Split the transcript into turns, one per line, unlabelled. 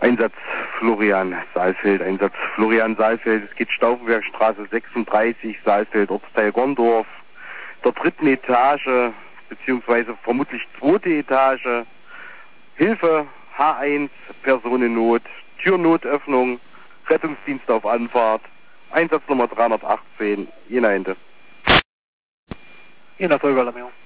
Einsatz Florian Saalfeld, Einsatz Florian Saalfeld. Es geht Stauffenbergstraße 36, Saalfeld, Ortsteil Gondorf, der 3. Etage, beziehungsweise vermutlich 2. Etage. Hilfe, H1, Personennot, Türnotöffnung, Rettungsdienst auf Anfahrt, Einsatznummer 318, Jena Ende.
Jena Vollgalameo.